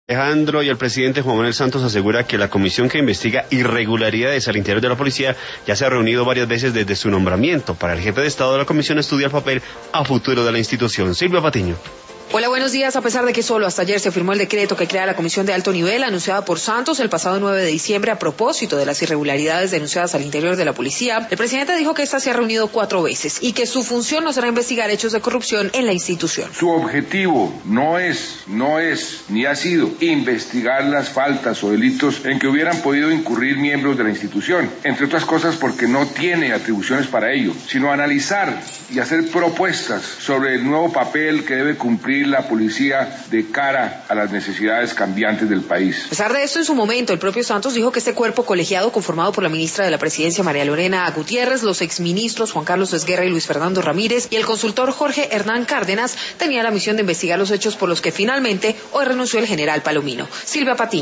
Alejandro, y el presidente Juan Manuel Santos asegura que la comisión que investiga irregularidades al interior de la policía ya se ha reunido varias veces desde su nombramiento. Para el jefe de Estado, la comisión estudia el papel a futuro de la institución. Silvia Patiño. Hola, buenos días. A pesar de que solo hasta ayer se firmó el decreto que crea la comisión de alto nivel anunciada por Santos el pasado 9 de diciembre a propósito de las irregularidades denunciadas al interior de la policía, el presidente dijo que esta se ha reunido 4 veces y que su función no será investigar hechos de corrupción en la institución. Su objetivo no es ni ha sido investigar las faltas o delitos en que hubieran podido incurrir miembros de la institución, entre otras cosas porque no tiene atribuciones para ello, sino analizar y hacer propuestas sobre el nuevo papel que debe cumplir la policía de cara a las necesidades cambiantes del país. A pesar de esto, en su momento, el propio Santos dijo que este cuerpo colegiado, conformado por la ministra de la Presidencia, María Lorena Gutiérrez, los exministros Juan Carlos Esguerra y Luis Fernando Ramírez, y el consultor Jorge Hernán Cárdenas, tenía la misión de investigar los hechos por los que finalmente hoy renunció el general Palomino. Silvia Patiño.